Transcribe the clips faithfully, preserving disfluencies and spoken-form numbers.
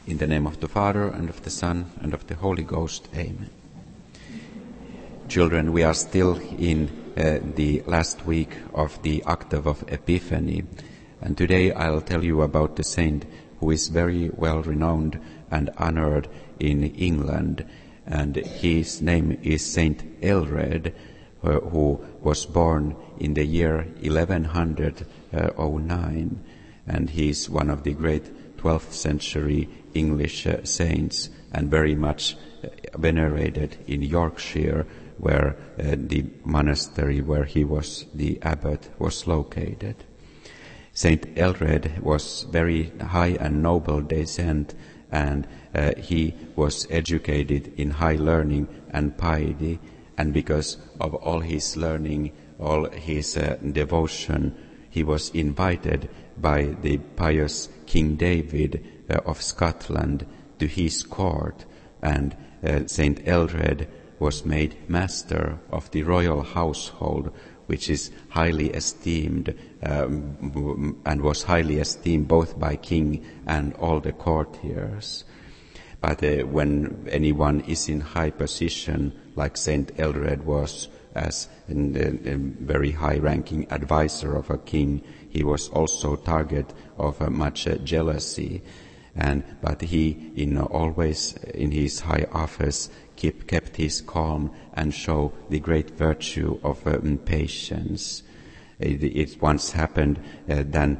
In the name of the Father, and of the Son, and of the Holy Ghost. Amen. Children, we are still in uh, the last week of the octave of Epiphany, and today I'll tell you about the saint who is very well renowned and honored in England, and his name is Saint Aelred, uh, who was born in the year eleven oh nine, and he is one of the great twelfth century English uh, saints, and very much uh, venerated in Yorkshire, where uh, the monastery where he was the abbot was located. Saint Aelred was very high and noble descent, and uh, he was educated in high learning and piety, and because of all his learning, all his uh, devotion, he was invited by the pious King David uh, of Scotland to his court, and uh, Saint Aelred was made master of the royal household, which is highly esteemed um, and was highly esteemed both by king and all the courtiers. But uh, when anyone is in high position, like Saint Aelred was, as a very high-ranking advisor of a king, he was also target of uh, much uh, jealousy. And but he, in uh, always in his high office, keep, kept his calm and show the great virtue of um, patience. It, it once happened uh, then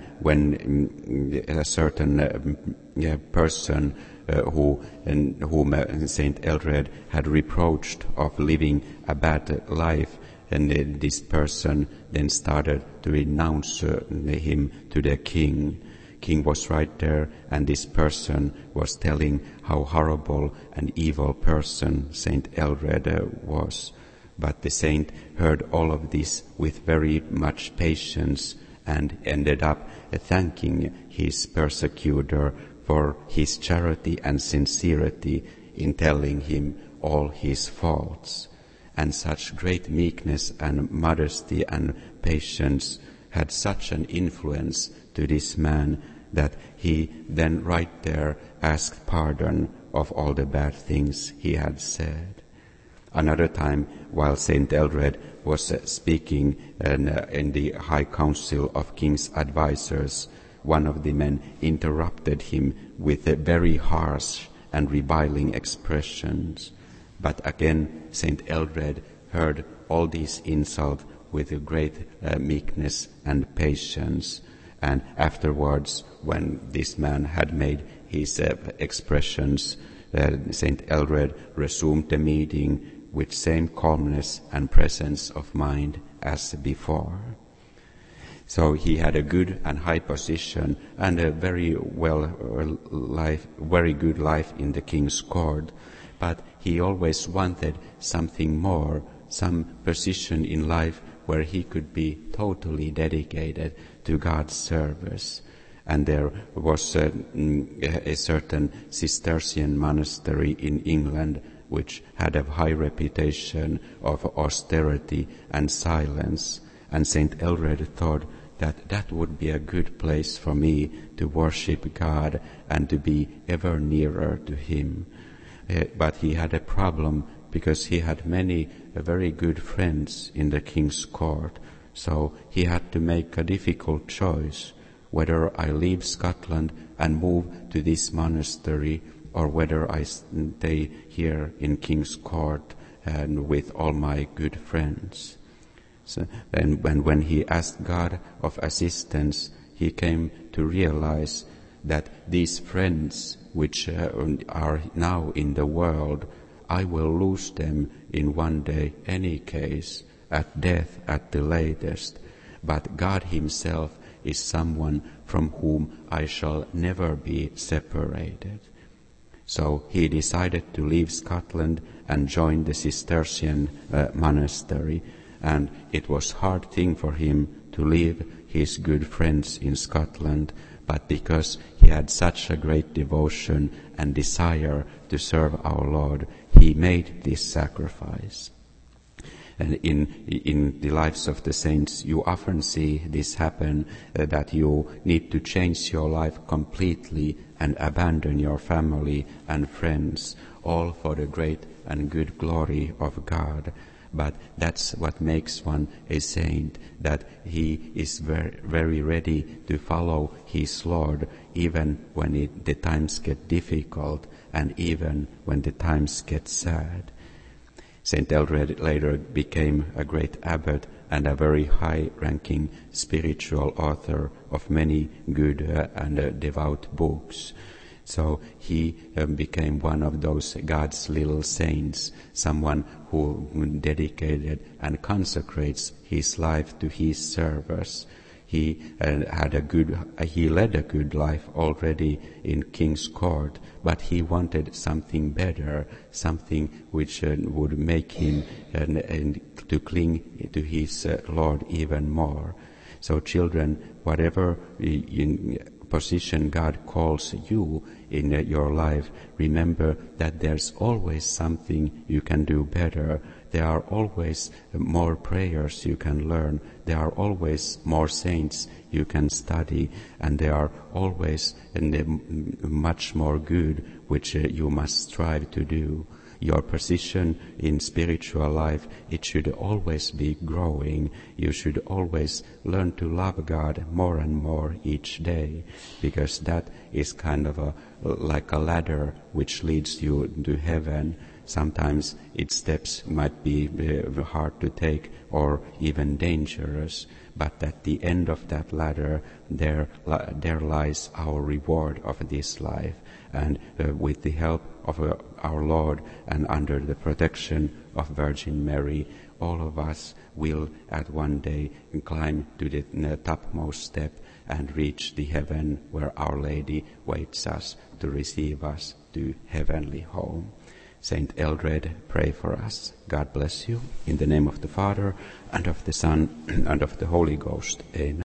when um, a certain uh, yeah, person uh, who and whom uh, Saint Aelred had reproached of living a bad life, and uh, this person then started to renounce uh, him to the king. King was right there, and this person was telling how horrible and evil person Saint Aelred uh, was. But the saint heard all of this with very much patience and ended up uh, thanking his persecutor for his charity and sincerity in telling him all his faults. And such great meekness and modesty and patience had such an influence to this man that he then right there asked pardon of all the bad things he had said. Another time, while Saint Aelred was uh, speaking in, uh, in the high council of king's advisors, one of the men interrupted him with uh, very harsh and reviling expressions. But again, Saint Aelred heard all these insults with a great uh, meekness and patience. And afterwards, when this man had made his uh, expressions, uh, Saint Aelred resumed the meeting with same calmness and presence of mind as before. So he had a good and high position and a very well uh, life, very good life in the king's court, but he always wanted something more, some position in life where he could be totally dedicated to God's service. And there was a, a certain Cistercian monastery in England which had a high reputation of austerity and silence. And Saint Aelred thought that that would be a good place for me to worship God and to be ever nearer to Him. Uh, but he had a problem because he had many uh, very good friends in the king's court. So he had to make a difficult choice, whether I leave Scotland and move to this monastery, or whether I stay here in King's Court and with all my good friends. So, and when, when he asked God of assistance, he came to realize that these friends which uh, are now in the world, I will lose them in one day any case, at death at the latest. But God Himself is someone from whom I shall never be separated. So he decided to leave Scotland and join the Cistercian uh, monastery, and it was a hard thing for him to leave his good friends in Scotland, but because he had such a great devotion and desire to serve our Lord, he made this sacrifice. And in in the lives of the saints, you often see this happen, uh, that you need to change your life completely and abandon your family and friends, all for the great and good glory of God. But that's what makes one a saint, that he is very, very ready to follow his Lord, even when it, the times get difficult and even when the times get sad. Saint Eldred later became a great abbot and a very high-ranking spiritual author of many good uh, and uh, devout books. So he um, became one of those God's little saints, someone who dedicated and consecrates his life to his service. He uh, had a good, uh, he led a good life already in King's Court, but he wanted something better, something which uh, would make him uh, and to cling to his uh, Lord even more. So children, whatever in position God calls you in uh, your life, remember that there's always something you can do better. There are always more prayers you can learn. There are always more saints you can study. And there are always uh, much more good which uh, you must strive to do. Your position in spiritual life, it should always be growing. You should always learn to love God more and more each day, because that is kind of a, like a ladder which leads you to heaven. Sometimes its steps might be uh, hard to take or even dangerous, but at the end of that ladder, there, there lies our reward of this life. And uh, with the help of uh, our Lord and under the protection of Virgin Mary, all of us will at one day climb to the uh, topmost step and reach the heaven where Our Lady waits us to receive us to heavenly home. Saint Eldred, pray for us. God bless you. In the name of the Father, and of the Son, and of the Holy Ghost. Amen.